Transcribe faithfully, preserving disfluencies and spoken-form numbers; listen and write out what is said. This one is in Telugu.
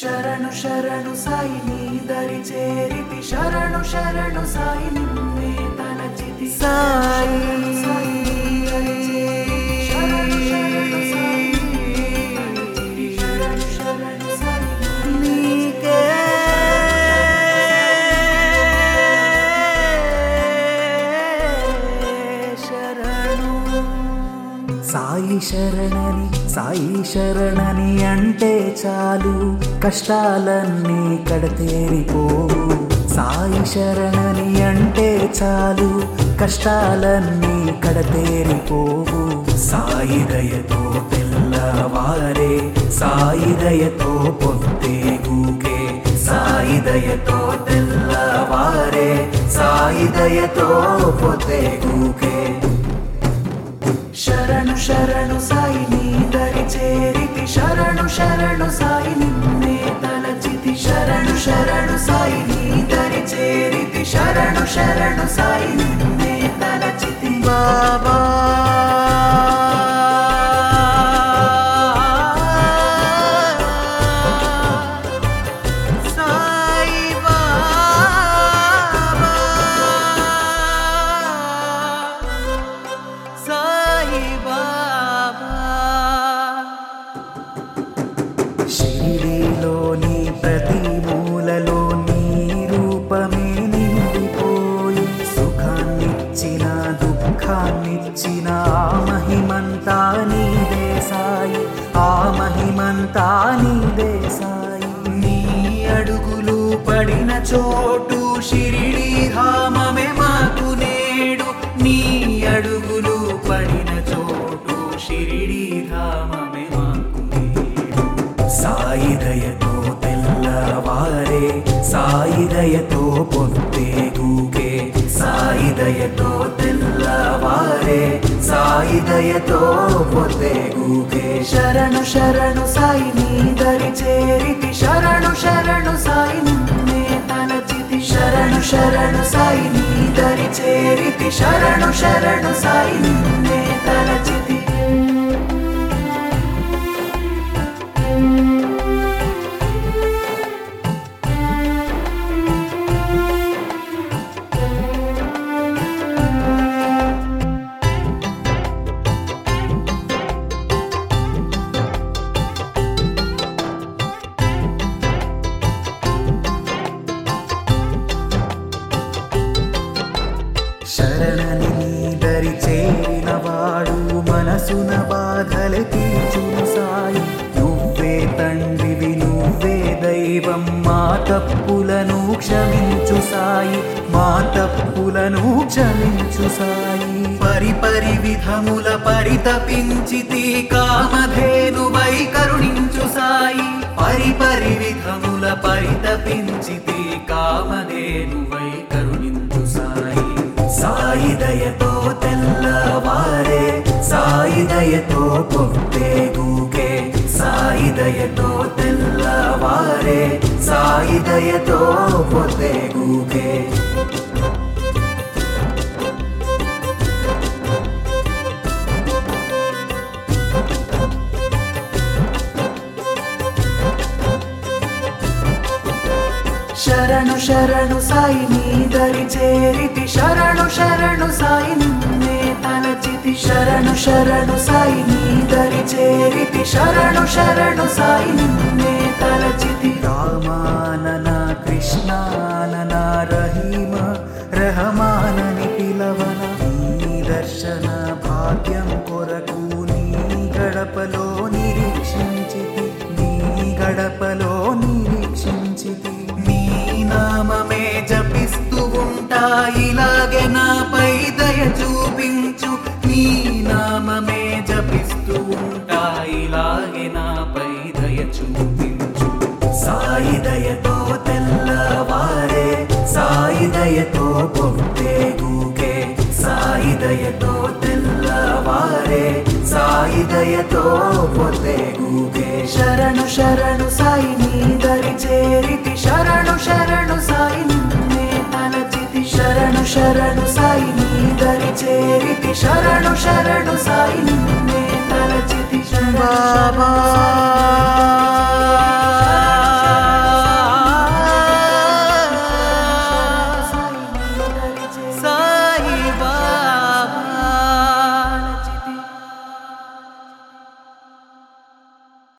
శరణు శరణు సాయి నీ దరి చేరితి శరణు శరణు సాయి నిన్నే తలచితి సాయి సాయి నీ దరి చేరితి శరణు శరణు సాయి నిన్నే తలచితి శరణు శరణు సాయి నీకే శరణు సాయి శరణని సాయి శరణని అంటే చాలు కష్టాలన్నీ కడతేరిపోవు సాయి శరణని అంటే చాలు కష్టాలన్నీ కడతేరిపోవు సాయి దయతో తెల్లవారే సాయి దయతో పొద్దే గూకే సాయి దయతో తెల్లవారే సాయి దయతో పొద్దే గూకే శరణు శరణు సాయి నీ దరి చేరితి శరణు శరణు సాయి నిన్నే తలచితి శరణు శరణు సాయి నీ దరి చేరితి శరణు శరణు సాయి నిన్నే తలచితి బాబా షిరిడీలోని ప్రతి మూలలో నీ రూపమే నిండిపోయి సుఖాన్నిచ్చిన దుఃఖాన్నిచ్చిన ఆ మహిమంతా నీదే సాయి ఆ మహిమంతా నీదే సాయి నీ అడుగులు పడిన చోటు షిరిడీ ధామమే మాకు నేడు నీ అడుగులు పడిన చోటు షిరిడీ ధామమే మాకు సాయి దయతో తెల్లవారే సాయి దయతో పొద్దే గూకే సాయి దయతో తెల్లవారే సాయి దయతో పొద్దే గూకే శరణు శరణు సాయి నీ దరి చేరితి శరణు శరణు సాయి నిన్నే తలచితి శరణు శరణు సాయి నీ దరి చేరితి శరణు శరణు సాయి నిన్నే తలచితి శరణని నీ దరి చేరిన వాడు మనసున బాధలు తీర్చును సాయి నువ్వే తండ్రివి నువ్వే దైవం మా తప్పులను క్షమించు సాయి మా తప్పులను క్షమించు సాయి పరిపరి విధముల పరితపించితి కామధేనువై కరుణించు సాయి పరిపరి విధముల పరితపించితి కామధేనువై కరుణించు సాయి సాయి దయతో తెల్లవారే సాయి దయతో పొద్దే గూకే సాయి దయతో తెల్లవారే సాయి దయతో పొద్దే గూకే శరణు శరణు సాయి నీ దరి చేరితి శరణు శరణు సాయి నిన్నే తలచితి శరణు శరణు సాయి నీ దరి చేరితి శరణు శరణు సాయి నిన్నే తలచితి రామానన కృష్ణానన రహీమ రహమానని పిలవన నీ దర్శన భాగ్యం కొరకు నీ గడపలో నిరీక్షించితి నీ గడపలో నిరీక్షించితి నామమే జపిస్తూ ఉంటా ఇలాగే నాపై దయ చూపించు నీ నామమే జపిస్తూ ఉంటా ఇలాగే నాపై దయ చూపించు సాయి దయతో తెల్లవారే సాయి దయతో పొద్దే గూకే సాయి దయతో తెల్లవారే సాయి దయతో పొద్దే గూకే శరణు శరణు సాయి నీ దరి చేరితి శరణు శరణు సాయి నిన్నే తలచితి శరణు శరణు సాయి నీ దరి చేరితి శరణు శరణు సాయి నిన్నే తలచితి బాబా